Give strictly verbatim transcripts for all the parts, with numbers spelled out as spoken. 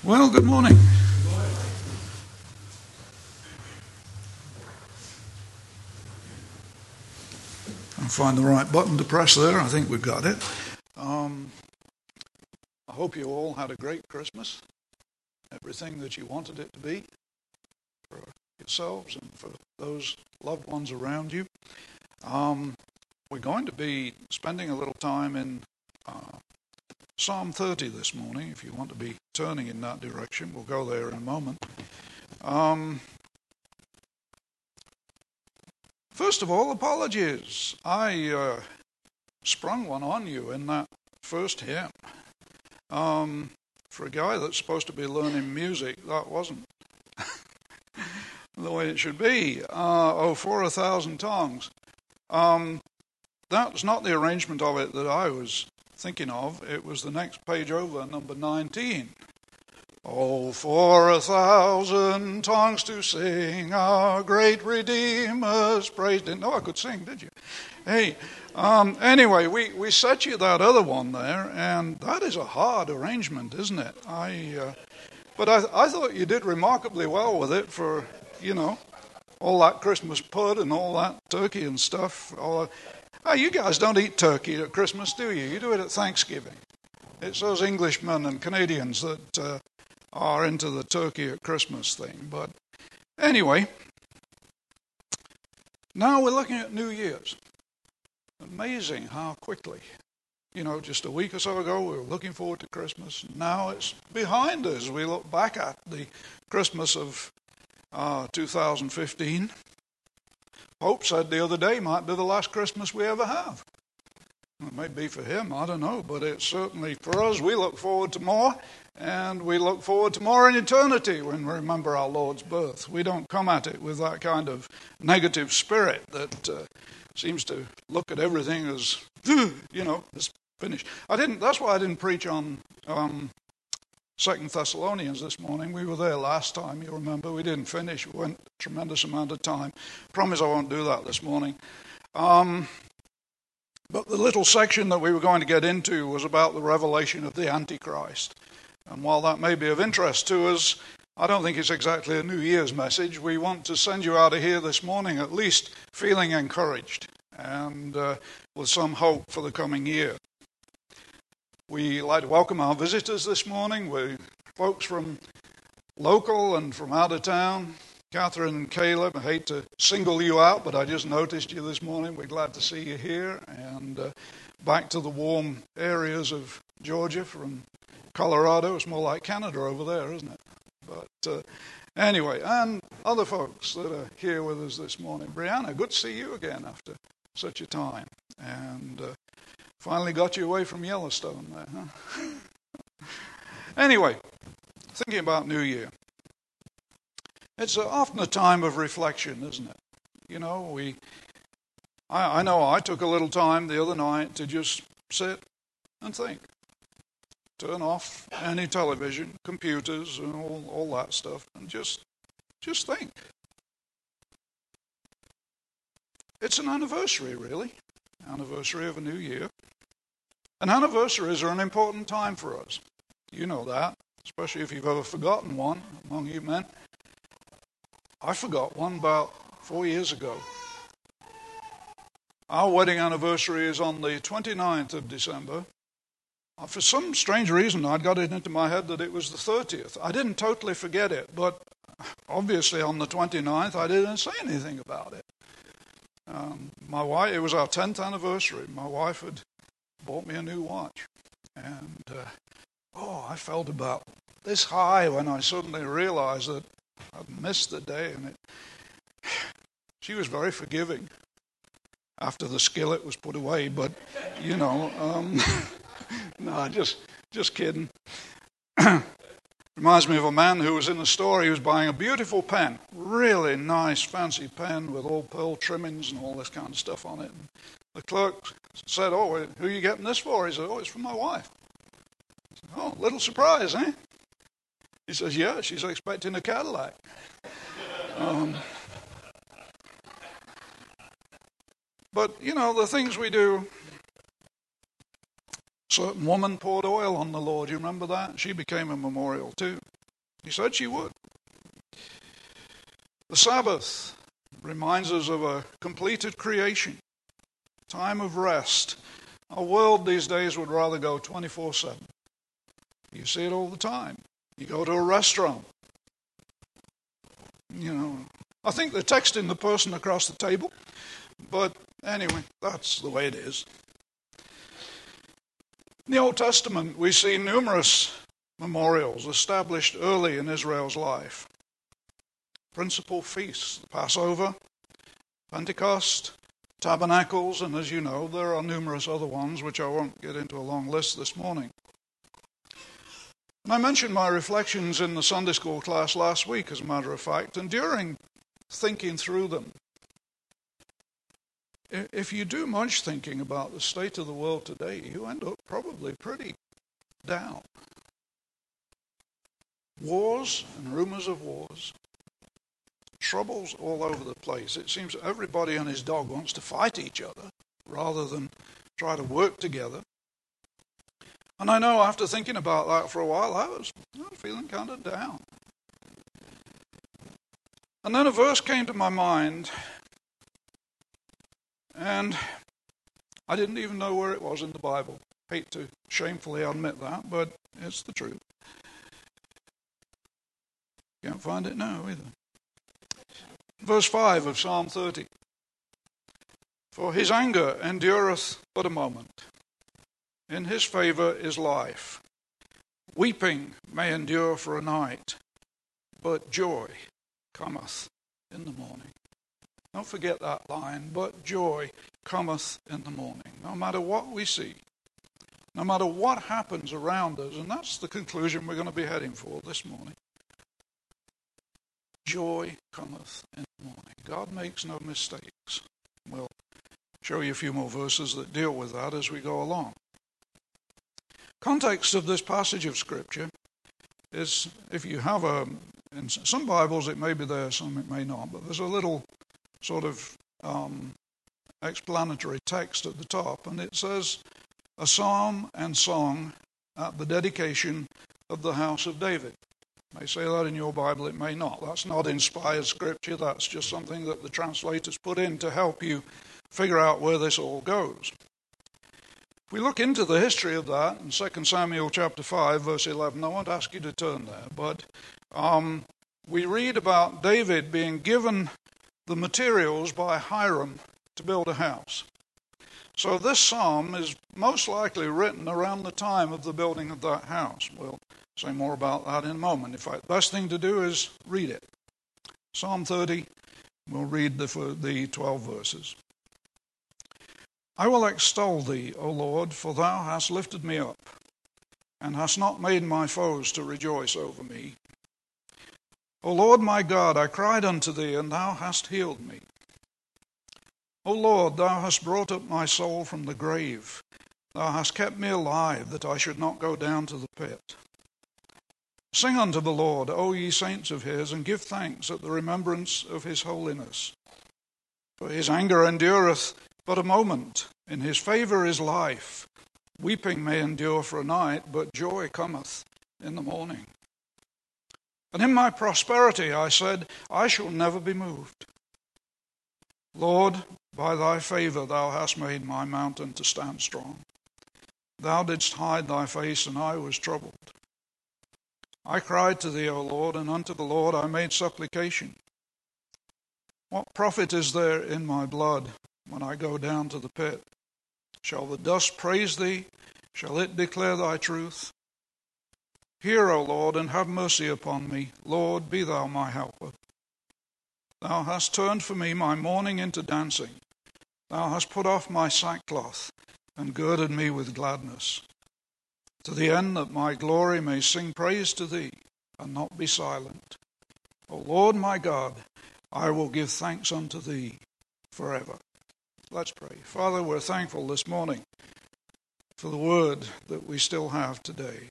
Well, good morning. I'll find the right button to press there. I think we've got it. Um, I hope you all had a great Christmas. Everything that you wanted it to be for yourselves and for those loved ones around you. Um, we're going to be spending a little time in uh, Psalm thirty this morning. If you want to be turning in that direction, we'll go there in a moment. Um, first of all, apologies. I uh, sprung one on you in that first hymn. Um, for a guy that's supposed to be learning music, that wasn't the way it should be. Uh, oh, for a thousand tongues. Um, that's not the arrangement of it that I was thinking of. It was the next page over, number nineteen. Oh, for a thousand tongues to sing our great Redeemer's praise. Didn't know I could sing, did you? Hey, um, anyway, we, we set you that other one there, and that is a hard arrangement, isn't it? I, uh, but I, I thought you did remarkably well with it for, you know, all that Christmas pud and all that turkey and stuff. All, oh, you guys don't eat turkey at Christmas, do you? You do it at Thanksgiving. It's those Englishmen and Canadians that uh, are into the turkey at Christmas thing. But anyway, now we're looking at New Year's. Amazing how quickly. You know, just a week or so ago we were looking forward to Christmas. Now it's behind us. We look back at the Christmas of uh, two thousand fifteen. Pope said the other day might be the last Christmas we ever have. It may be for him, I don't know, but it's certainly for us. We look forward to more, and we look forward to more in eternity when we remember our Lord's birth. We don't come at it with that kind of negative spirit that uh, seems to look at everything as, you know, as finished. I didn't. That's why I didn't preach on um, Second Thessalonians this morning. We were there last time, you remember. We didn't finish. We went a tremendous amount of time. Promise I won't do that this morning. Um, but the little section that we were going to get into was about the revelation of the Antichrist. And while that may be of interest to us, I don't think it's exactly a New Year's message. We want to send you out of here this morning at least feeling encouraged and uh, with some hope for the coming year. We like to welcome our visitors this morning. We're folks from local and from out of town. Catherine and Caleb, I hate to single you out, but I just noticed you this morning. We're glad to see you here. And uh, back to the warm areas of Georgia from Colorado. It's more like Canada over there, isn't it? But uh, anyway, and other folks that are here with us this morning. Brianna, good to see you again after such a time. And uh, finally got you away from Yellowstone there, huh? Anyway, thinking about New Year. It's uh, often a time of reflection, isn't it? You know, we. I, I know I took a little time the other night to just sit and think. Turn off any television, computers, and all, all that stuff, and just, just think. It's an anniversary, really. Anniversary of a new year. And anniversaries are an important time for us. You know that, especially if you've ever forgotten one among you men. I forgot one about four years ago. Our wedding anniversary is on the twenty-ninth of December. For some strange reason, I'd got it into my head that it was the thirtieth. I didn't totally forget it, but obviously on the twenty-ninth, I didn't say anything about it. Um, my wife, it was our tenth anniversary. My wife had bought me a new watch. And, uh, oh, I felt about this high when I suddenly realized that I'd missed the day. And it, she was very forgiving after the skillet was put away, but, you know... Um, No, just just kidding. Reminds me of a man who was in the store. He was buying a beautiful pen, really nice, fancy pen with all pearl trimmings and all this kind of stuff on it. And the clerk said, "Oh, who are you getting this for?" He said, "Oh, it's for my wife." I said, "Oh, little surprise, eh?" He says, "Yeah, she's expecting a Cadillac." Um, but, you know, the things we do... Certain woman poured oil on the Lord. You remember that? She became a memorial too. He said she would. The Sabbath reminds us of a completed creation, time of rest. Our world these days would rather go twenty-four seven. You see it all the time. You go to a restaurant. You know, I think they're texting the person across the table. But anyway, that's the way it is. In the Old Testament, we see numerous memorials established early in Israel's life. Principal feasts, the Passover, Pentecost, Tabernacles, and as you know, there are numerous other ones which I won't get into a long list this morning. And I mentioned my reflections in the Sunday school class last week, as a matter of fact, and during thinking through them, if you do much thinking about the state of the world today, you end up probably pretty down. Wars and rumors of wars, troubles all over the place. It seems everybody and his dog wants to fight each other rather than try to work together. And I know after thinking about that for a while, I was, I was feeling kind of down. And then a verse came to my mind, and I didn't even know where it was in the Bible. Hate to shamefully admit that, but it's the truth. Can't find it now either. Verse five of Psalm thirty. For his anger endureth but a moment. In his favor is life. Weeping may endure for a night, but joy cometh in the morning. Don't forget that line, but joy cometh in the morning. No matter what we see, no matter what happens around us, and that's the conclusion we're going to be heading for this morning. Joy cometh in the morning. God makes no mistakes. We'll show you a few more verses that deal with that as we go along. Context of this passage of Scripture is, if you have a, in some Bibles it may be there, some it may not, but there's a little sort of um, explanatory text at the top, and it says, a psalm and song at the dedication of the house of David. It may say that in your Bible, it may not. That's not inspired Scripture, that's just something that the translators put in to help you figure out where this all goes. If we look into the history of that in Second Samuel chapter five, verse eleven, I won't ask you to turn there, but um, we read about David being given the materials by Hiram to build a house. So this psalm is most likely written around the time of the building of that house. We'll say more about that in a moment. In fact, the best thing to do is read it. Psalm thirty, we'll read the, the twelve verses. I will extol thee, O Lord, for thou hast lifted me up, and hast not made my foes to rejoice over me. O Lord my God, I cried unto thee, and thou hast healed me. O Lord, thou hast brought up my soul from the grave. Thou hast kept me alive, that I should not go down to the pit. Sing unto the Lord, O ye saints of his, and give thanks at the remembrance of his holiness. For his anger endureth but a moment. In his favor is life. Weeping may endure for a night, but joy cometh in the morning. And in my prosperity I said, I shall never be moved. Lord, by thy favor thou hast made my mountain to stand strong. Thou didst hide thy face, and I was troubled. I cried to thee, O Lord, and unto the Lord I made supplication. What profit is there in my blood when I go down to the pit? Shall the dust praise thee? Shall it declare thy truth? Hear, O Lord, and have mercy upon me. Lord, be thou my helper. Thou hast turned for me my mourning into dancing. Thou hast put off my sackcloth, and girded me with gladness, to the end that my glory may sing praise to thee, and not be silent. O Lord my God, I will give thanks unto thee forever. Let's pray. Father, we're thankful this morning for the word that we still have today.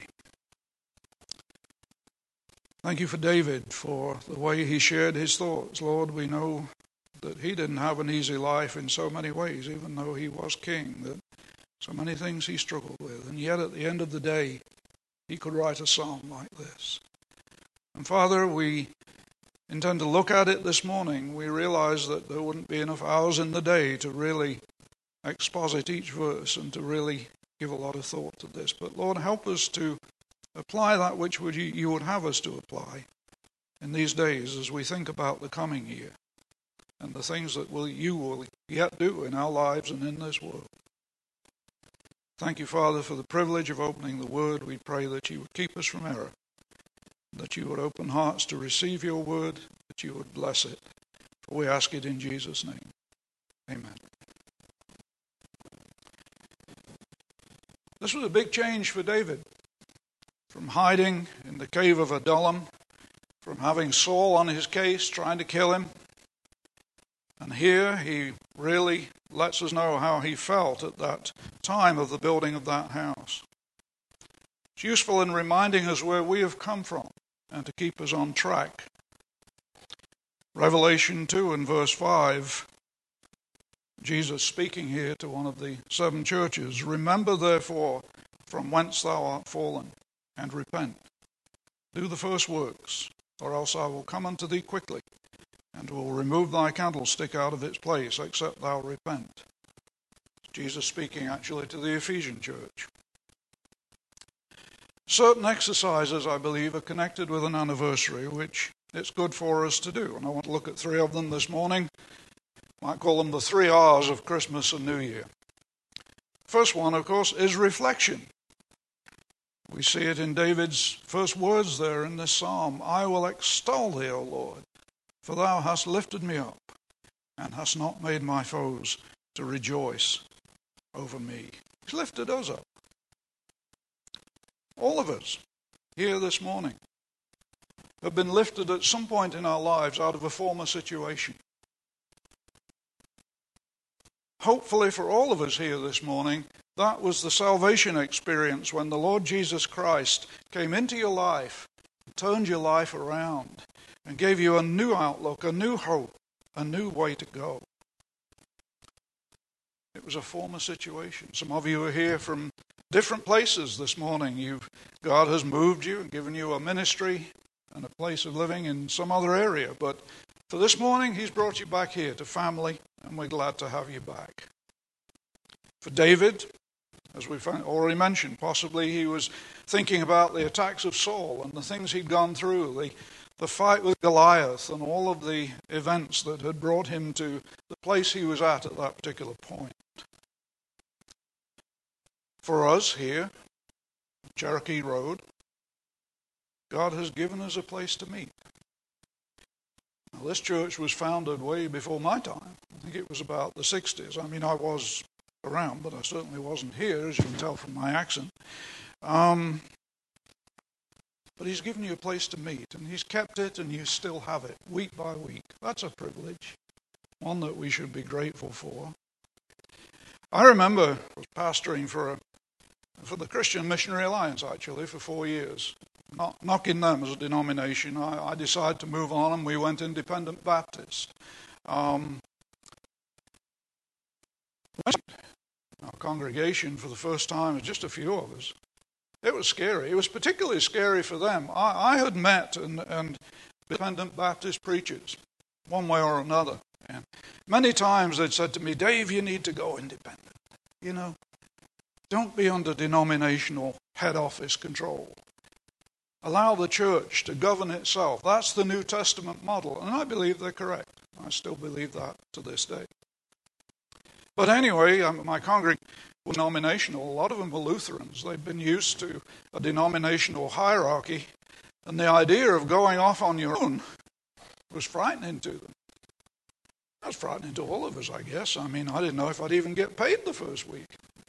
Thank you for David, for the way he shared his thoughts. Lord, we know that he didn't have an easy life in so many ways, even though he was king, that so many things he struggled with. And yet at the end of the day, he could write a psalm like this. And Father, we intend to look at it this morning. We realize that there wouldn't be enough hours in the day to really exposit each verse and to really give a lot of thought to this. But Lord, help us to apply that which would you, you would have us to apply in these days as we think about the coming year and the things that will you will yet do in our lives and in this world. Thank you, Father, for the privilege of opening the Word. We pray that you would keep us from error, that you would open hearts to receive your Word, that you would bless it. For we ask it in Jesus' name. Amen. This was a big change for David. From hiding in the cave of Adullam, from having Saul on his case trying to kill him. And here he really lets us know how he felt at that time of the building of that house. It's useful in reminding us where we have come from and to keep us on track. Revelation two and verse five, Jesus speaking here to one of the seven churches, "Remember therefore from whence thou art fallen, and repent. Do the first works, or else I will come unto thee quickly, and will remove thy candlestick out of its place, except thou repent." Jesus speaking actually to the Ephesian church. Certain exercises, I believe, are connected with an anniversary, which it's good for us to do. And I want to look at three of them this morning. Might call them the three R's of Christmas and New Year. First one, of course, is reflection. We see it in David's first words there in this psalm. "I will extol thee, O Lord, for thou hast lifted me up, and hast not made my foes to rejoice over me." He's lifted us up. All of us here this morning have been lifted at some point in our lives out of a former situation. Hopefully for all of us here this morning, that was the salvation experience when the Lord Jesus Christ came into your life, turned your life around, and gave you a new outlook, a new hope, a new way to go. It was a former situation. Some of you are here from different places this morning. You've, God has moved you and given you a ministry and a place of living in some other area. But for this morning, he's brought you back here to family, and we're glad to have you back. For David, as we've already mentioned, possibly he was thinking about the attacks of Saul and the things he'd gone through, the, the fight with Goliath and all of the events that had brought him to the place he was at at that particular point. For us here, Cherokee Road, God has given us a place to meet. Now, this church was founded way before my time. I think it was about the sixties. I mean, I was around, but I certainly wasn't here, as you can tell from my accent. Um, but he's given you a place to meet, and he's kept it, and you still have it, week by week. That's a privilege, one that we should be grateful for. I remember I was pastoring for a, for the Christian Missionary Alliance, actually, for four years. Not knocking them as a denomination. I, I decided to move on, and we went Independent Baptist. Um, our congregation for the first time, just a few of us. It was scary. It was particularly scary for them. I, I had met and, and Independent Baptist preachers, one way or another. And many times they'd said to me, "Dave, you need to go independent. You know, don't be under denominational head office control. Allow the church to govern itself. That's the New Testament model." And I believe they're correct. I still believe that to this day. But anyway, um, my congregation was denominational. A lot of them were Lutherans. They'd been used to a denominational hierarchy, and the idea of going off on your own was frightening to them. That was frightening to all of us, I guess. I mean, I didn't know if I'd even get paid the first week.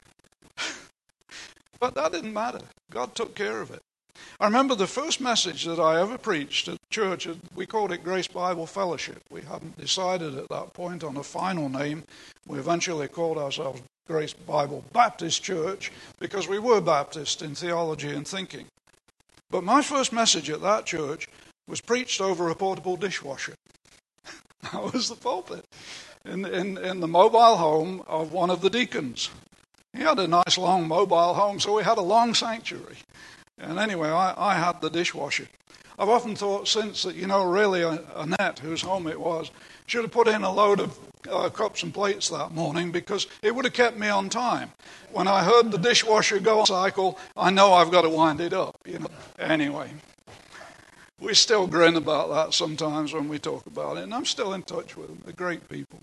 But that didn't matter. God took care of it. I remember the first message that I ever preached at church, we called it Grace Bible Fellowship. We hadn't decided at that point on a final name. We eventually called ourselves Grace Bible Baptist Church because we were Baptist in theology and thinking. But my first message at that church was preached over a portable dishwasher. That was the pulpit in, in, in the mobile home of one of the deacons. He had a nice long mobile home, so we had a long sanctuary. And anyway, I, I had the dishwasher. I've often thought since that, you know, really Annette, whose home it was, should have put in a load of uh, cups and plates that morning, because it would have kept me on time. When I heard the dishwasher go on cycle, I know I've got to wind it up. You know. Anyway, we still grin about that sometimes when we talk about it, and I'm still in touch with them. They're great people.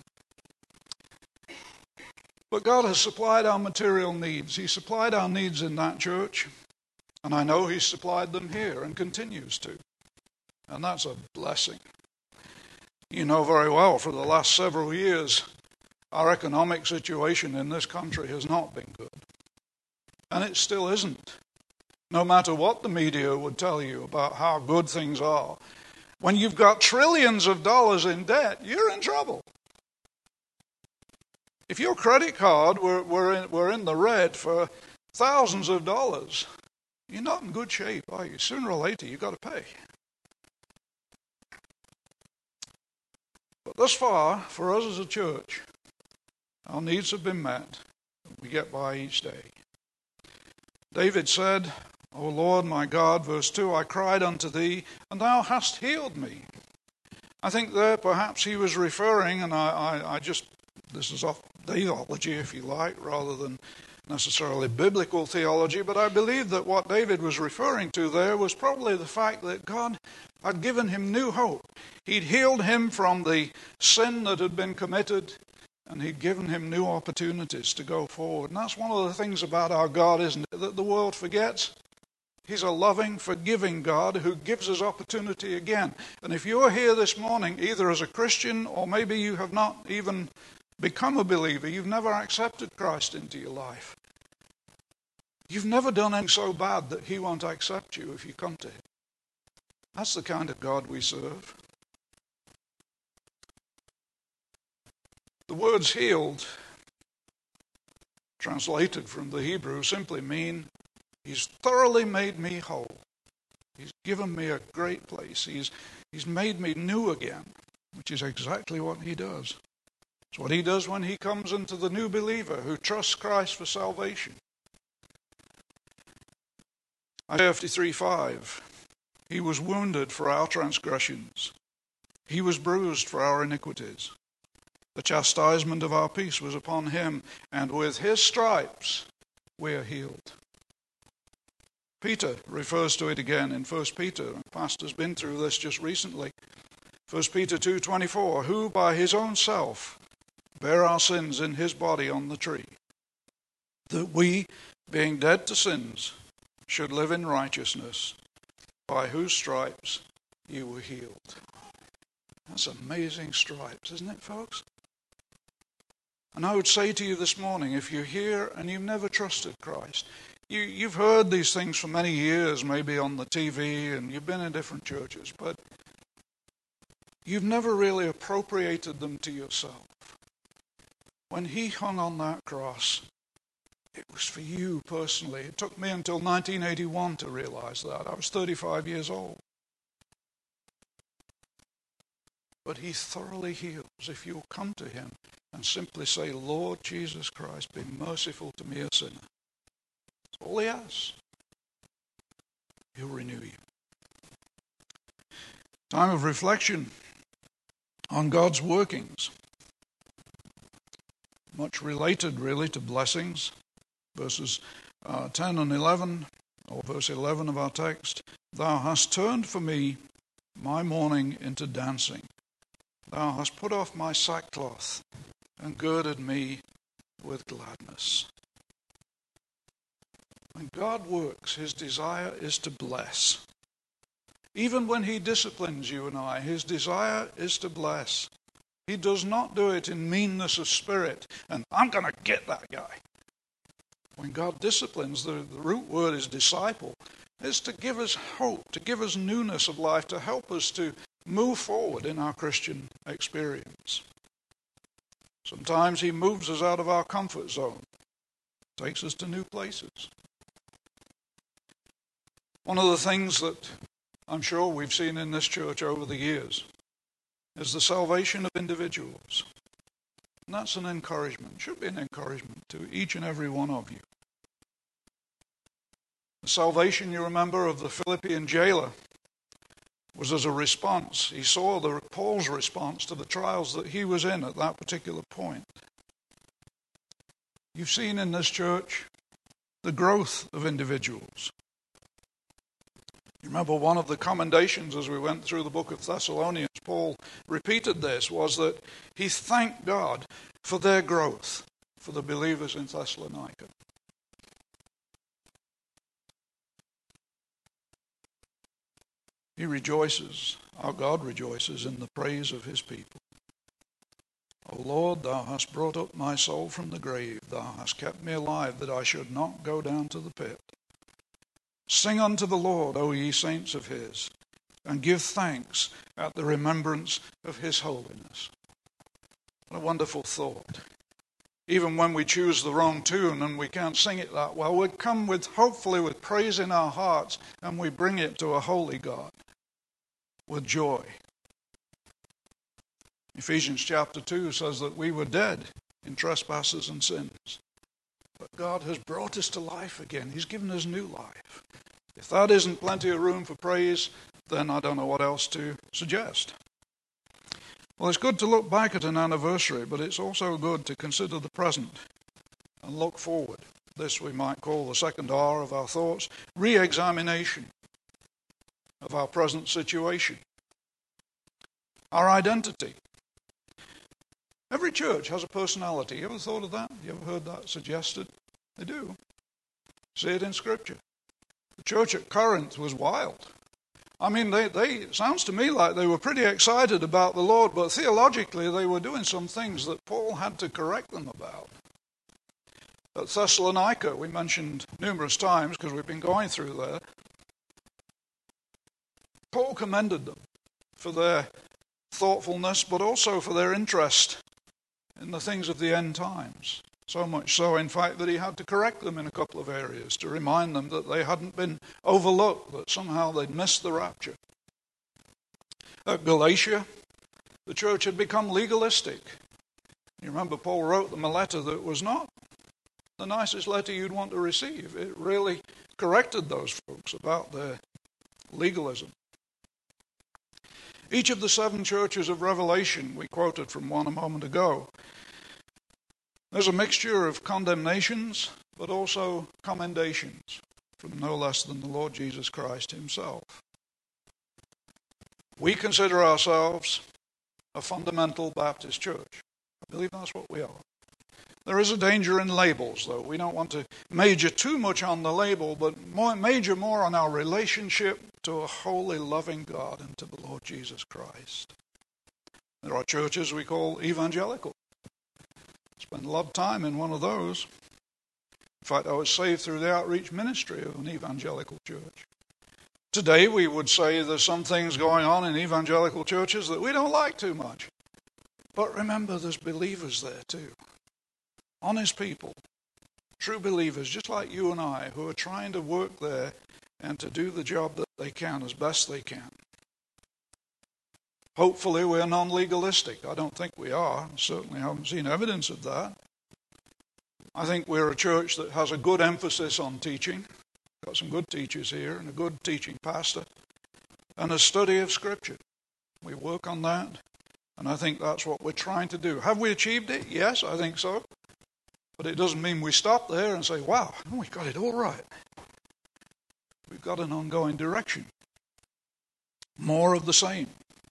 But God has supplied our material needs. He supplied our needs in that church, and I know He's supplied them here and continues to. And that's a blessing. You know very well, for the last several years, our economic situation in this country has not been good. And it still isn't. No matter what the media would tell you about how good things are, when you've got trillions of dollars in debt, you're in trouble. If your credit card were, were, in, were in the red for thousands of dollars, you're not in good shape, are you? Sooner or later, you've got to pay. But thus far, for us as a church, our needs have been met. We get by each day. David said, O Lord my God, verse two, I cried unto thee, and thou hast healed me. I think there perhaps he was referring, and I, I, I just, this is off theology if you like, rather than necessarily biblical theology, but I believe that what David was referring to there was probably the fact that God had given him new hope. He'd healed him from the sin that had been committed, and He'd given him new opportunities to go forward. And that's one of the things about our God, isn't it, that the world forgets. He's a loving, forgiving God who gives us opportunity again. And if you're here this morning, either as a Christian or maybe you have not even become a believer, you've never accepted Christ into your life, you've never done anything so bad that He won't accept you if you come to Him. That's the kind of God we serve. The words healed, translated from the Hebrew, simply mean He's thoroughly made me whole. He's given me a great place. He's, he's made me new again, which is exactly what He does. It's what He does when He comes into the new believer who trusts Christ for salvation. Isaiah fifty-three five, He was wounded for our transgressions. He was bruised for our iniquities. The chastisement of our peace was upon Him, and with His stripes we are healed. Peter refers to it again in First Peter. Pastor's been through this just recently. First Peter two twenty-four, who by His own self bare our sins in His body on the tree, that we, being dead to sins, should live in righteousness, by whose stripes you were healed. That's amazing stripes, isn't it, folks? And I would say to you this morning, if you're here and you've never trusted Christ, you, you've heard these things for many years, maybe on the T V, and you've been in different churches, but you've never really appropriated them to yourself. When He hung on that cross, it was for you personally. It took me until nineteen eighty-one to realize that. I was thirty-five years old. But He thoroughly heals if you'll come to Him and simply say, Lord Jesus Christ, be merciful to me, a sinner. That's all He asks. He'll renew you. Time of reflection on God's workings. Much related, really, to blessings. Verses uh, ten and eleven, or verse eleven of our text. Thou hast turned for me my mourning into dancing. Thou hast put off my sackcloth and girded me with gladness. When God works, His desire is to bless. Even when He disciplines you and I, His desire is to bless. He does not do it in meanness of spirit, and I'm going to get that guy. When God disciplines, the, the root word is disciple, is to give us hope, to give us newness of life, to help us to move forward in our Christian experience. Sometimes He moves us out of our comfort zone, takes us to new places. One of the things that I'm sure we've seen in this church over the years is the salvation of individuals. And that's an encouragement, should be an encouragement to each and every one of you. The salvation, you remember, of the Philippian jailer was as a response. He saw the Paul's response to the trials that he was in at that particular point. You've seen in this church the growth of individuals. You remember one of the commendations as we went through the book of Thessalonians, Paul repeated this, was that he thanked God for their growth, for the believers in Thessalonica. He rejoices, our God rejoices in the praise of his people. O Lord, thou hast brought up my soul from the grave. Thou hast kept me alive, that I should not go down to the pit. Sing unto the Lord, O ye saints of his, and give thanks at the remembrance of his holiness. What a wonderful thought. Even when we choose the wrong tune and we can't sing it that well, we come with, hopefully with praise in our hearts, and we bring it to a holy God with joy. Ephesians chapter two says that we were dead in trespasses and sins. But God has brought us to life again. He's given us new life. If that isn't plenty of room for praise, then I don't know what else to suggest. Well, it's good to look back at an anniversary, but it's also good to consider the present and look forward. This we might call the second R of our thoughts, re-examination of our present situation, our identity. Every church has a personality. You ever thought of that? You ever heard that suggested? They do. See it in Scripture. The church at Corinth was wild. I mean, they, they it sounds to me like they were pretty excited about the Lord, but theologically they were doing some things that Paul had to correct them about. At Thessalonica, we mentioned numerous times, because we've been going through there, Paul commended them for their thoughtfulness, but also for their interest in the things of the end times. So much so, in fact, that he had to correct them in a couple of areas to remind them that they hadn't been overlooked, that somehow they'd missed the rapture. At Galatia, the church had become legalistic. You remember Paul wrote them a letter that was not the nicest letter you'd want to receive. It really corrected those folks about their legalism. Each of the seven churches of Revelation, we quoted from one a moment ago, there's a mixture of condemnations, but also commendations from no less than the Lord Jesus Christ himself. We consider ourselves a fundamental Baptist church. I believe that's what we are. There is a danger in labels, though. We don't want to major too much on the label, but more, major more on our relationship to a holy, loving God and to the Lord Jesus Christ. There are churches we call evangelical. Spent a lot of time in one of those. In fact, I was saved through the outreach ministry of an evangelical church. Today, we would say there's some things going on in evangelical churches that we don't like too much. But remember, there's believers there too. Honest people, true believers, just like you and I, who are trying to work there and to do the job that they can as best they can. Hopefully we're non-legalistic. I don't think we are. Certainly haven't seen evidence of that. I think we're a church that has a good emphasis on teaching. Got some good teachers here and a good teaching pastor. And a study of Scripture. We work on that. And I think that's what we're trying to do. Have we achieved it? Yes, I think so. But it doesn't mean we stop there and say, wow, we got it all right. We've got an ongoing direction. More of the same.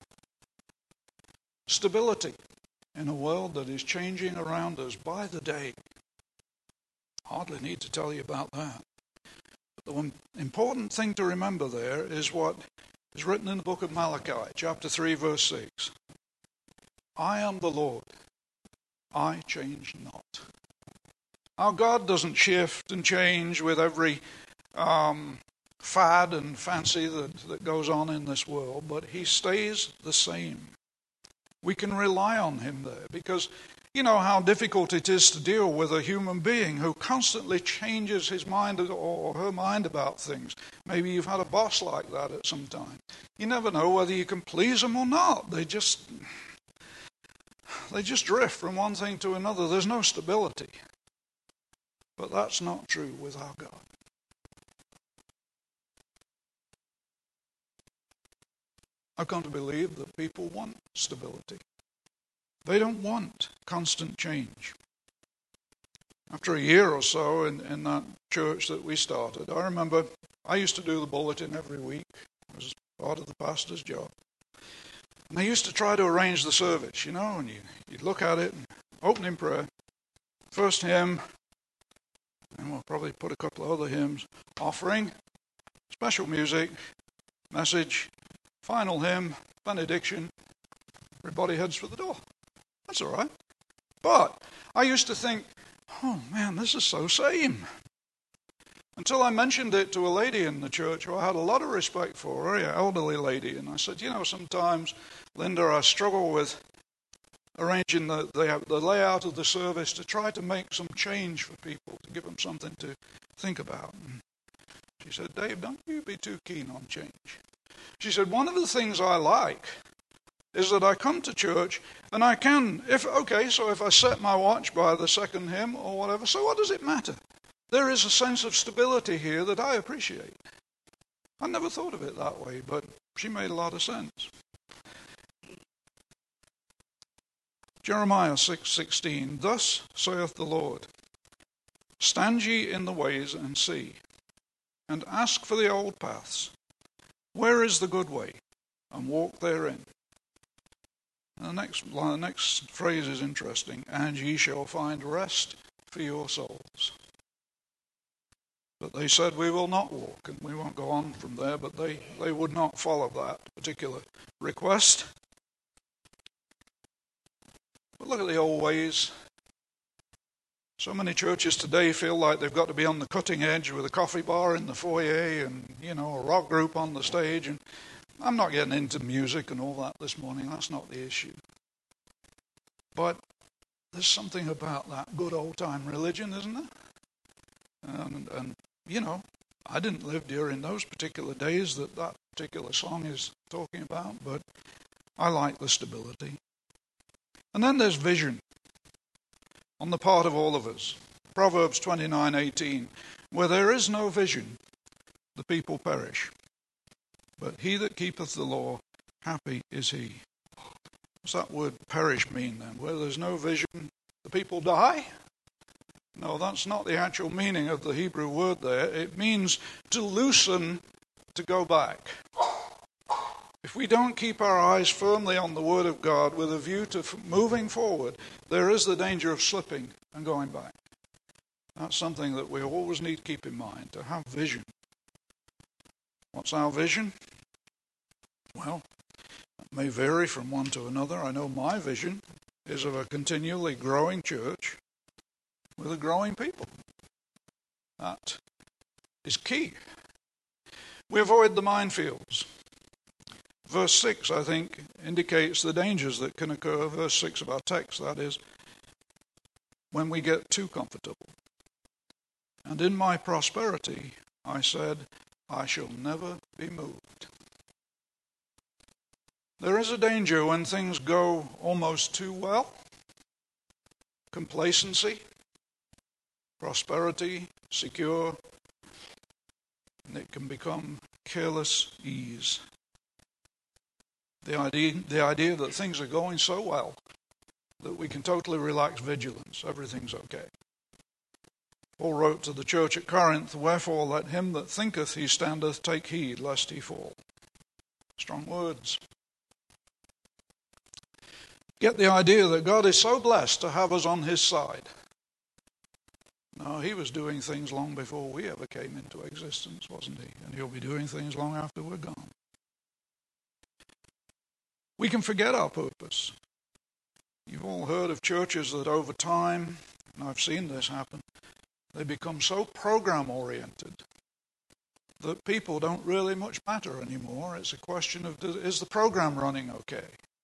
Stability in a world that is changing around us by the day. Hardly need to tell you about that. But the one important thing to remember there is what is written in the book of Malachi, chapter three, verse six. I am the Lord, I change not. Our God doesn't shift and change with every um, fad and fancy that, that goes on in this world, but he stays the same. We can rely on him there because you know how difficult it is to deal with a human being who constantly changes his mind or her mind about things. Maybe you've had a boss like that at some time. You never know whether you can please them or not. They just, they just drift from one thing to another. There's no stability. But that's not true with our God. I've come to believe that people want stability. They don't want constant change. After a year or so in, in that church that we started, I remember I used to do the bulletin every week. It was part of the pastor's job. And I used to try to arrange the service, you know, and you, you'd look at it, and opening prayer, first hymn, and we'll probably put a couple of other hymns, offering, special music, message, final hymn, benediction, everybody heads for the door. That's all right. But I used to think, oh man, this is so same. Until I mentioned it to a lady in the church who I had a lot of respect for, a very elderly lady, and I said, you know, sometimes, Linda, I struggle with arranging the, the, the layout of the service to try to make some change for people, to give them something to think about. And she said, Dave, don't you be too keen on change. She said, one of the things I like is that I come to church and I can, if okay, so if I set my watch by the second hymn or whatever, so what does it matter? There is a sense of stability here that I appreciate. I never thought of it that way, but she made a lot of sense. Jeremiah six sixteen, thus saith the Lord, stand ye in the ways and see, and ask for the old paths. Where is the good way? And walk therein. And the next, the next phrase is interesting. And ye shall find rest for your souls. But they said, we will not walk. And we won't go on from there, but they, they would not follow that particular request. But look at the old ways. So many churches today feel like they've got to be on the cutting edge with a coffee bar in the foyer and, you know, a rock group on the stage. And I'm not getting into music and all that this morning. That's not the issue. But there's something about that good old-time religion, isn't there? And, and, you know, I didn't live during those particular days that that particular song is talking about, but I like the stability. And then there's vision on the part of all of us. Proverbs twenty-nine eighteen, where there is no vision, the people perish. But he that keepeth the law, happy is he. What's that word perish mean then? Where there's no vision, the people die? No, that's not the actual meaning of the Hebrew word there. It means to loosen, to go back. If we don't keep our eyes firmly on the Word of God with a view to moving forward, there is the danger of slipping and going back. That's something that we always need to keep in mind, to have vision. What's our vision? Well, it may vary from one to another. I know my vision is of a continually growing church with a growing people. That is key. We avoid the minefields. Verse six, I think, indicates the dangers that can occur. Verse six of our text, that is, when we get too comfortable. And in my prosperity, I said, I shall never be moved. There is a danger when things go almost too well. Complacency, prosperity, secure, and it can become careless ease. The idea, the idea that things are going so well that we can totally relax vigilance. Everything's okay. Paul wrote to the church at Corinth, wherefore let him that thinketh he standeth take heed lest he fall. Strong words. Get the idea that God is so blessed to have us on his side. No, he was doing things long before we ever came into existence, wasn't he? And he'll be doing things long after we're gone. We can forget our purpose. You've all heard of churches that over time, and I've seen this happen, they become so program-oriented that people don't really much matter anymore. It's a question of, is the program running okay?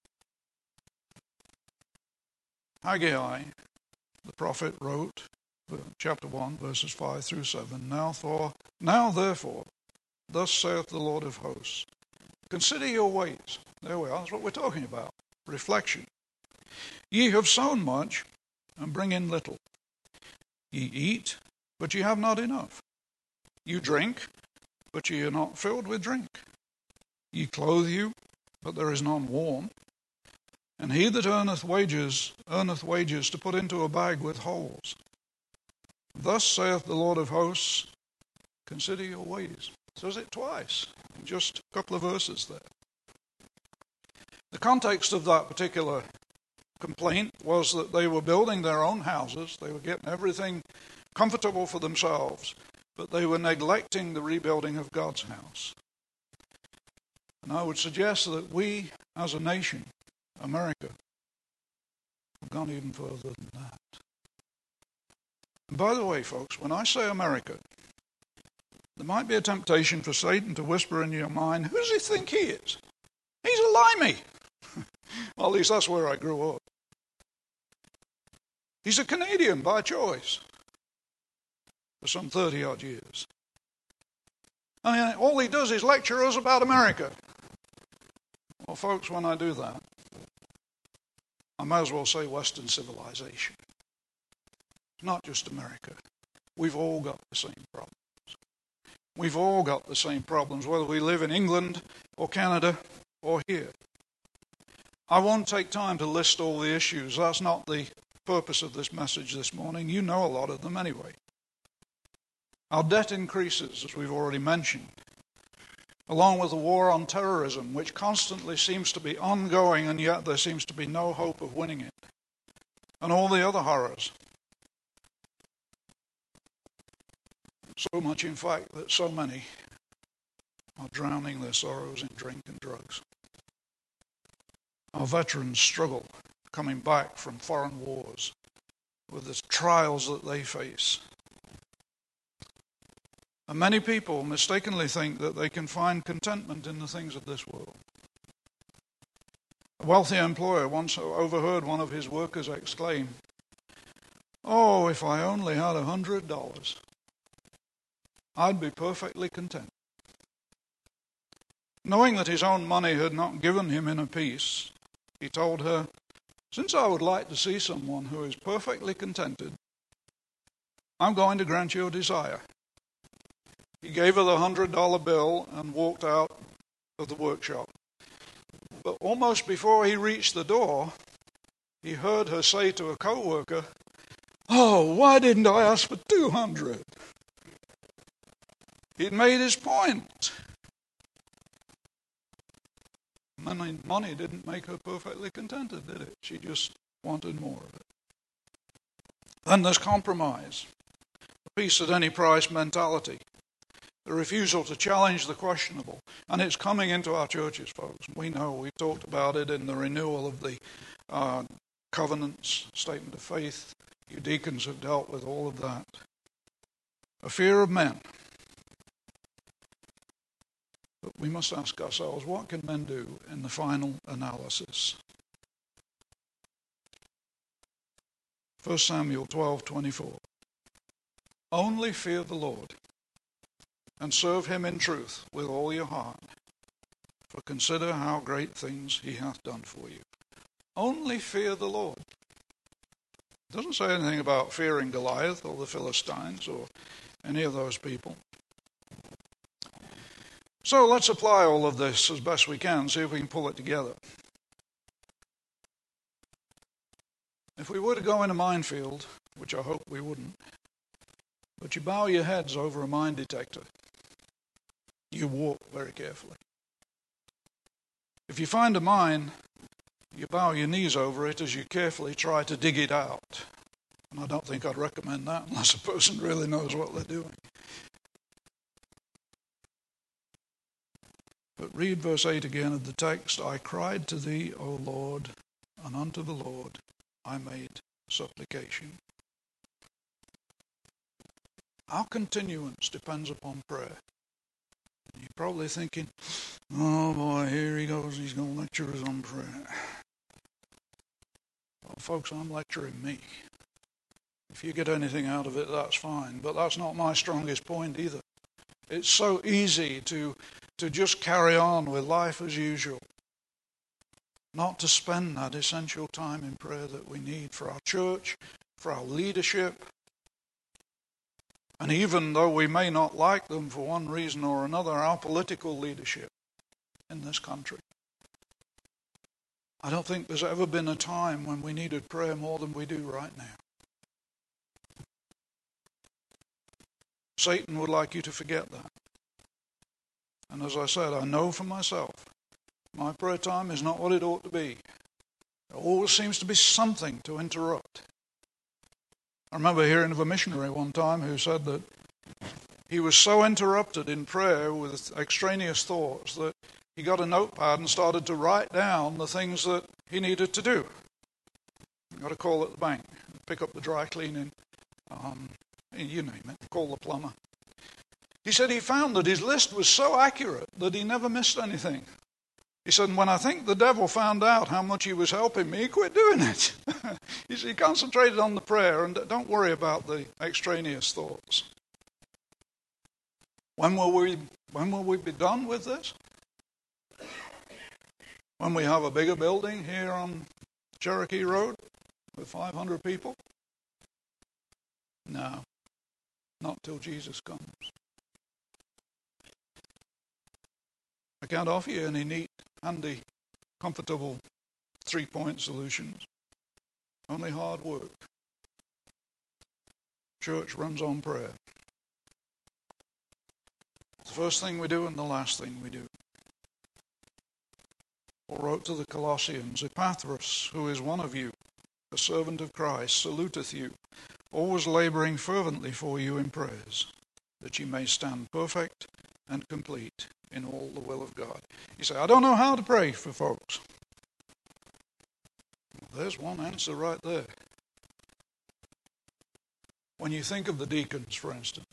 Haggai, the prophet, wrote, chapter one, verses five through seven, Now, for, now therefore, thus saith the Lord of hosts, consider your ways. There we are, that's what we're talking about. Reflection. Ye have sown much, and bring in little. Ye eat, but ye have not enough. You drink, but ye are not filled with drink. Ye clothe you, but there is none warm. And he that earneth wages, earneth wages to put into a bag with holes. Thus saith the Lord of hosts, consider your ways. Says it twice, in just a couple of verses there. The context of that particular complaint was that they were building their own houses, they were getting everything comfortable for themselves, but they were neglecting the rebuilding of God's house. And I would suggest that we, as a nation, America, have gone even further than that. And by the way, folks, when I say America, there might be a temptation for Satan to whisper in your mind, who does he think he is? He's a limey. Well, at least that's where I grew up. He's a Canadian by choice for some thirty-odd years. I mean, all he does is lecture us about America. Well, folks, when I do that, I may as well say Western civilization. It's not just America. We've all got the same problems. We've all got the same problems, whether we live in England or Canada or here. I won't take time to list all the issues. That's not the purpose of this message this morning. You know a lot of them anyway. Our debt increases, as we've already mentioned, along with the war on terrorism, which constantly seems to be ongoing, and yet there seems to be no hope of winning it, and all the other horrors. So much, in fact, that so many are drowning their sorrows in drink and drugs. Our veterans struggle coming back from foreign wars with the trials that they face. And many people mistakenly think that they can find contentment in the things of this world. A wealthy employer once overheard one of his workers exclaim, "Oh, if I only had a hundred dollars, I'd be perfectly content." Knowing that his own money had not given him inner peace, he told her, "Since I would like to see someone who is perfectly contented, I'm going to grant your desire." He gave her the hundred dollar bill and walked out of the workshop. But almost before he reached the door, he heard her say to a co-worker, "Oh, why didn't I ask for two hundred?" He'd made his point. Money, money didn't make her perfectly contented, did it? She just wanted more of it. Then there's compromise, the peace at any price mentality, the refusal to challenge the questionable. And it's coming into our churches, folks. We know, we've talked about it in the renewal of the uh, covenants, statement of faith. You deacons have dealt with all of that. A fear of men. But we must ask ourselves, what can men do in the final analysis? First Samuel twelve twenty-four. Only fear the Lord and serve him in truth with all your heart, for consider how great things he hath done for you. Only fear the Lord. It doesn't say anything about fearing Goliath or the Philistines or any of those people. So let's apply all of this as best we can, see if we can pull it together. If we were to go in a minefield, which I hope we wouldn't, but you bow your heads over a mine detector, you walk very carefully. If you find a mine, you bow your knees over it as you carefully try to dig it out. And I don't think I'd recommend that unless a person really knows what they're doing. But read verse eight again of the text. I cried to thee, O Lord, and unto the Lord I made supplication. Our continuance depends upon prayer. You're probably thinking, oh boy, here he goes, he's going to lecture us on prayer. Well, folks, I'm lecturing me. If you get anything out of it, that's fine. But that's not my strongest point either. It's so easy to to just carry on with life as usual, not to spend that essential time in prayer that we need for our church, for our leadership, and even though we may not like them for one reason or another, our political leadership in this country. I don't think there's ever been a time when we needed prayer more than we do right now. Satan would like you to forget that. And as I said, I know for myself, my prayer time is not what it ought to be. There always seems to be something to interrupt. I remember hearing of a missionary one time who said that he was so interrupted in prayer with extraneous thoughts that he got a notepad and started to write down the things that he needed to do. He got a call at the bank, pick up the dry cleaning, um, you name it, call the plumber. He said he found that his list was so accurate that he never missed anything. He said, when I think the devil found out how much he was helping me, he quit doing it. He said, he concentrated on the prayer and don't worry about the extraneous thoughts. When will we, when will we be done with this? When we have a bigger building here on Cherokee Road with five hundred people? No, not till Jesus comes. I can't offer you any neat, handy, comfortable three-point solutions. Only hard work. Church runs on prayer. It's the first thing we do and the last thing we do. Paul wrote to the Colossians, Epaphras, who is one of you, a servant of Christ, saluteth you, always laboring fervently for you in prayers, that ye may stand perfect and complete in all the will of God. You say, I don't know how to pray for folks. Well, there's one answer right there. When you think of the deacons, for instance,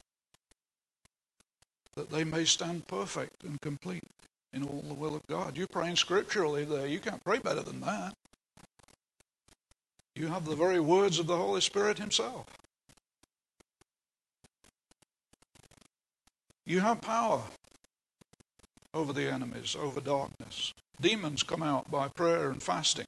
that they may stand perfect and complete in all the will of God. You're praying scripturally there. You can't pray better than that. You have the very words of the Holy Spirit himself. You have power over the enemies, over darkness. Demons come out by prayer and fasting.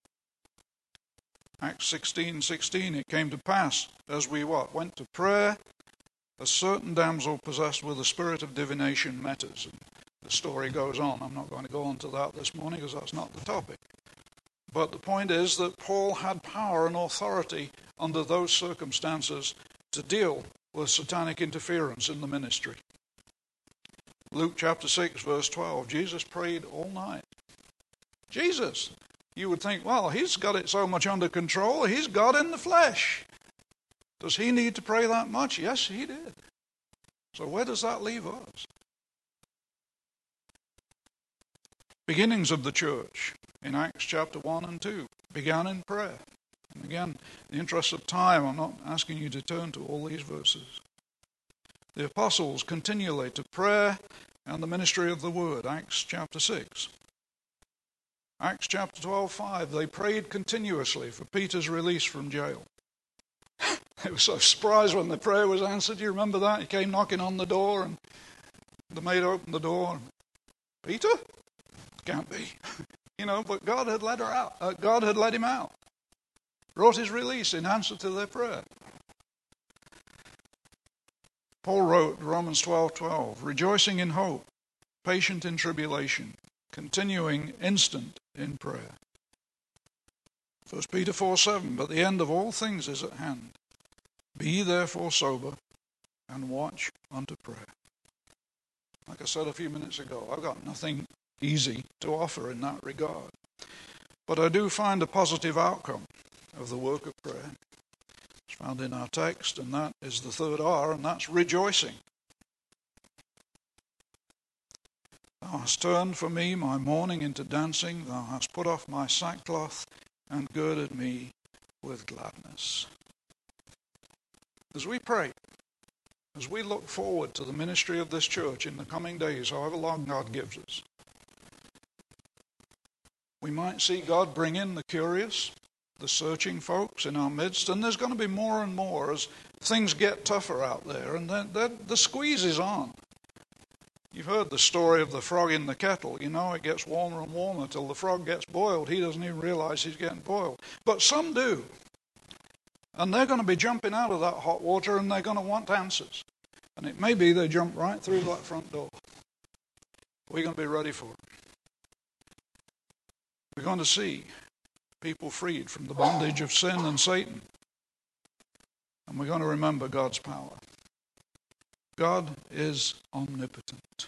Acts sixteen sixteen, it came to pass as we what? Went to prayer, a certain damsel possessed with a spirit of divination met us. And the story goes on. I'm not going to go on to that this morning because that's not the topic. But the point is that Paul had power and authority under those circumstances to deal with satanic interference in the ministry. Luke chapter six, verse twelve, Jesus prayed all night. Jesus, you would think, well, he's got it so much under control, he's God in the flesh. Does he need to pray that much? Yes, he did. So where does that leave us? Beginnings of the church in Acts chapter one and two began in prayer. And again, in the interest of time, I'm not asking you to turn to all these verses. The apostles continually to prayer and the ministry of the word, Acts chapter six. Acts chapter twelve, five, they prayed continuously for Peter's release from jail. They were so surprised when the prayer was answered. You remember that? He came knocking on the door and the maid opened the door. Peter? Can't be. You know, but God had let her out. Uh, God had let him out. Wrote his release in answer to their prayer. Paul wrote, Romans twelve twelve, rejoicing in hope, patient in tribulation, continuing instant in prayer. First Peter four seven, but the end of all things is at hand. Be ye therefore sober, and watch unto prayer. Like I said a few minutes ago, I've got nothing easy to offer in that regard. But I do find a positive outcome of the work of prayer. It's found in our text, and that is the third R, and that's rejoicing. Thou hast turned for me my mourning into dancing. Thou hast put off my sackcloth and girded me with gladness. As we pray, as we look forward to the ministry of this church in the coming days, however long God gives us, we might see God bring in the curious, the searching folks in our midst, and there's going to be more and more as things get tougher out there, and then, then the squeeze is on. You've heard the story of the frog in the kettle. You know, it gets warmer and warmer till the frog gets boiled. He doesn't even realize he's getting boiled. But some do. And they're going to be jumping out of that hot water and they're going to want answers. And it may be they jump right through that front door. We're going to be ready for it. We're going to see people freed from the bondage of sin and Satan. And we're going to remember God's power. God is omnipotent.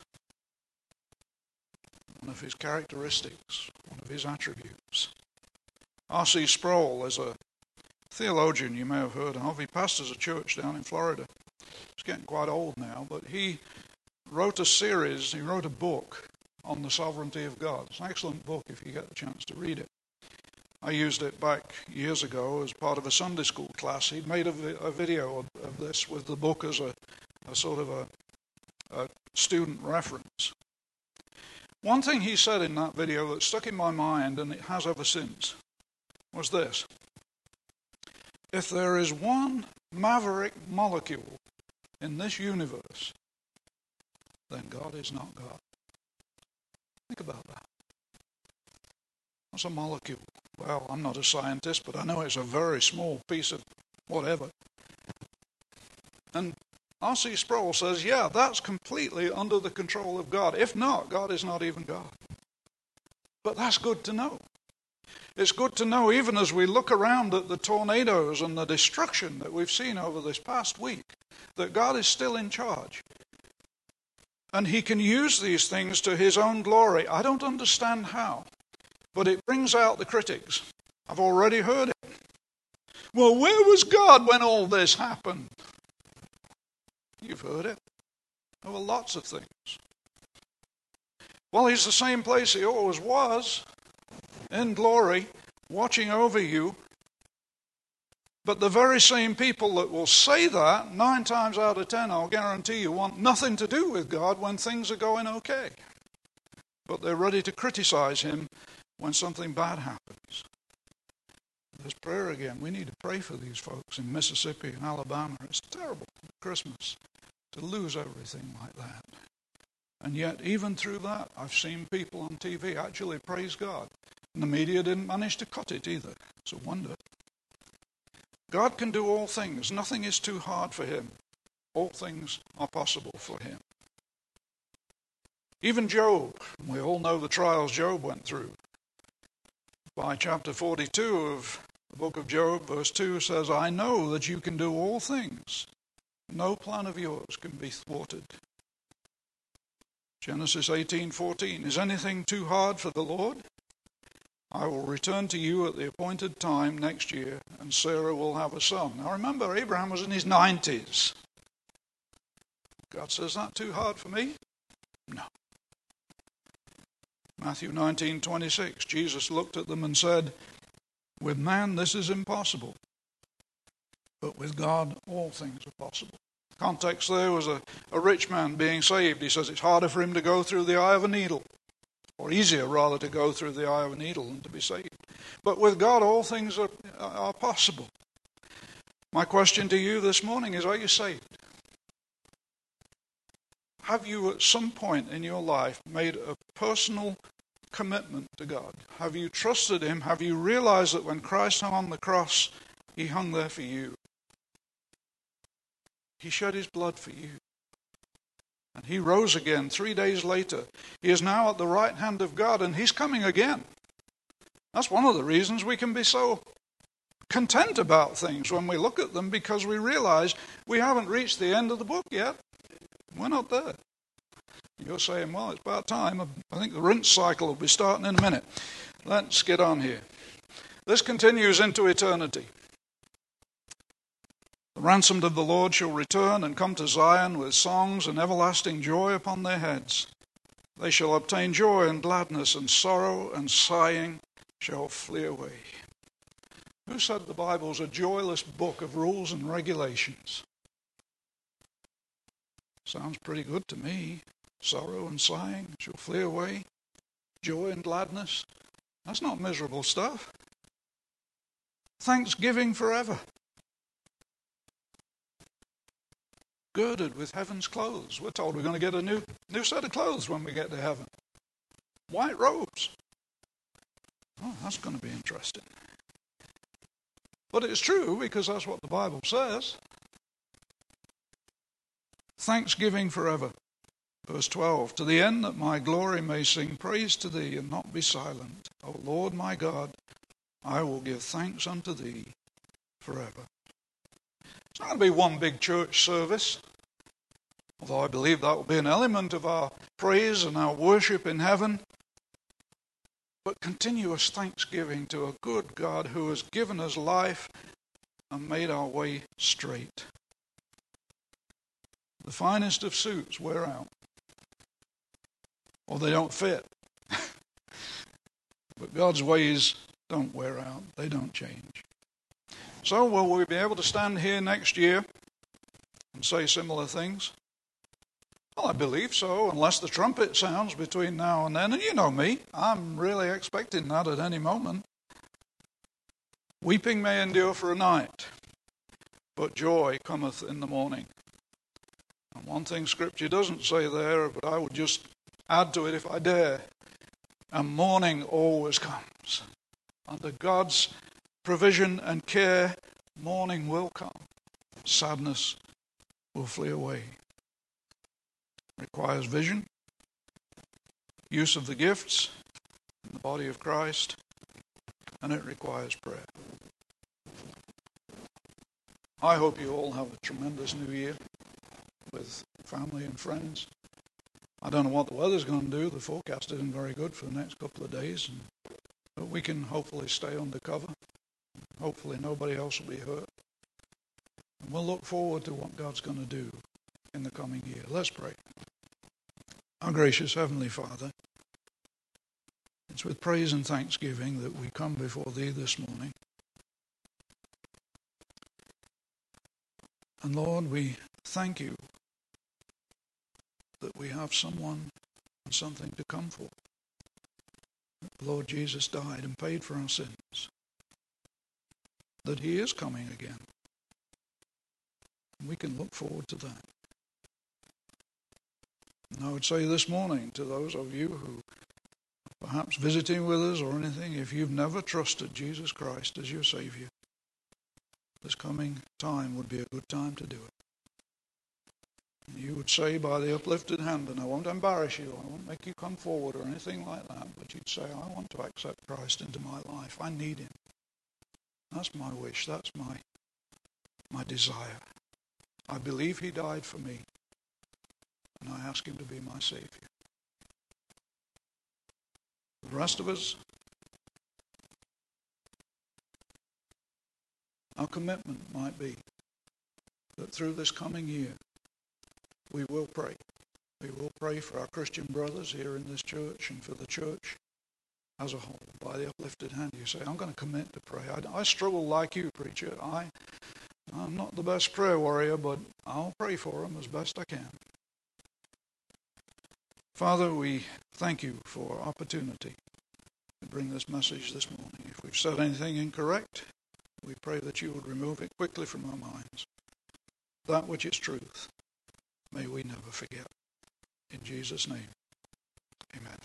One of his characteristics, one of his attributes. R C Sproul is a theologian you may have heard of. He pastors a church down in Florida. He's getting quite old now, but he wrote a series, he wrote a book on the sovereignty of God. It's an excellent book if you get the chance to read it. I used it back years ago as part of a Sunday school class. He'd made a, a video of, of this with the book as a, a sort of a, a student reference. One thing he said in that video that stuck in my mind, and it has ever since, was this. If there is one maverick molecule in this universe, then God is not God. Think about that. What's a molecule? Well, I'm not a scientist, but I know it's a very small piece of whatever. And R C Sproul says, yeah, that's completely under the control of God. If not, God is not even God. But that's good to know. It's good to know even as we look around at the tornadoes and the destruction that we've seen over this past week, that God is still in charge. And he can use these things to his own glory. I don't understand how, but it brings out the critics. I've already heard it. Well, where was God when all this happened? You've heard it. There were lots of things. Well, he's the same place he always was, in glory, watching over you. But the very same people that will say that, nine times out of ten, I'll guarantee you, want nothing to do with God when things are going okay. But they're ready to criticize him when something bad happens. There's prayer again. We need to pray for these folks in Mississippi and Alabama. It's terrible at Christmas to lose everything like that. And yet, even through that, I've seen people on T V actually praise God. And the media didn't manage to cut it either. It's a wonder. God can do all things. Nothing is too hard for him. All things are possible for him. Even Job, we all know the trials Job went through. By chapter forty-two of the book of Job, verse two says, I know that you can do all things. No plan of yours can be thwarted. Genesis eighteen fourteen, is anything too hard for the Lord? I will return to you at the appointed time next year, and Sarah will have a son. Now remember, Abraham was in his nineties. God says, that too hard for me? No. Matthew nineteen twenty-six, Jesus looked at them and said, with man this is impossible, but with God all things are possible. The context there was a, a rich man being saved. He says it's harder for him to go through the eye of a needle, or easier rather to go through the eye of a needle than to be saved. But with God all things are, are possible. My question to you this morning is, are you saved? Have you at some point in your life made a personal commitment to God? Have you trusted him? Have you realized that when Christ hung on the cross, he hung there for you? He shed his blood for you. And he rose again three days later. He is now at the right hand of God, and he's coming again. That's one of the reasons we can be so content about things when we look at them, because we realize we haven't reached the end of the book yet. We're not there. You're saying, well, it's about time. I think the rinse cycle will be starting in a minute. Let's get on here. This continues into eternity. The ransomed of the Lord shall return and come to Zion with songs and everlasting joy upon their heads. They shall obtain joy and gladness, and sorrow and sighing shall flee away. Who said the Bible's a joyless book of rules and regulations? Sounds pretty good to me. Sorrow and sighing shall flee away. Joy and gladness. That's not miserable stuff. Thanksgiving forever. Girded with heaven's clothes. We're told we're going to get a new, new set of clothes when we get to heaven. White robes. Oh, that's going to be interesting. But it's true, because that's what the Bible says. Thanksgiving forever. Verse twelve, to the end that my glory may sing praise to thee and not be silent. O Lord my God, I will give thanks unto thee forever. It's not going to be one big church service, although I believe that will be an element of our praise and our worship in heaven. But continuous thanksgiving to a good God who has given us life and made our way straight. The finest of suits wear out, or they don't fit. But God's ways don't wear out. They don't change. So will we be able to stand here next year and say similar things? Well, I believe so, unless the trumpet sounds between now and then. And you know me, I'm really expecting that at any moment. Weeping may endure for a night, but joy cometh in the morning. And one thing Scripture doesn't say there, but I would just add to it if I dare. And morning always comes. Under God's provision and care, morning will come. Sadness will flee away. It requires vision, use of the gifts in the body of Christ, and it requires prayer. I hope you all have a tremendous new year with family and friends. I don't know what the weather's going to do. The forecast isn't very good for the next couple of days. And, but we can hopefully stay under cover. Hopefully nobody else will be hurt. And we'll look forward to what God's going to do in the coming year. Let's pray. Our gracious Heavenly Father, it's with praise and thanksgiving that we come before Thee this morning. And Lord, we thank You that we have someone and something to come for. That Lord Jesus died and paid for our sins. That He is coming again. And we can look forward to that. And I would say this morning to those of you who are perhaps visiting with us or anything, if you've never trusted Jesus Christ as your Savior, this coming time would be a good time to do it. You would say by the uplifted hand, and I won't embarrass you, I won't make you come forward or anything like that, but you'd say, I want to accept Christ into my life. I need Him. That's my wish. That's my, my desire. I believe He died for me, and I ask Him to be my Savior. The rest of us, our commitment might be that through this coming year, we will pray. We will pray for our Christian brothers here in this church and for the church as a whole. By the uplifted hand, you say, I'm going to commit to pray. I, I struggle like you, preacher. I, I'm not the best prayer warrior, but I'll pray for them as best I can. Father, we thank You for opportunity to bring this message this morning. If we've said anything incorrect, we pray that You would remove it quickly from our minds. That which is truth, may we never forget. In Jesus' name, amen.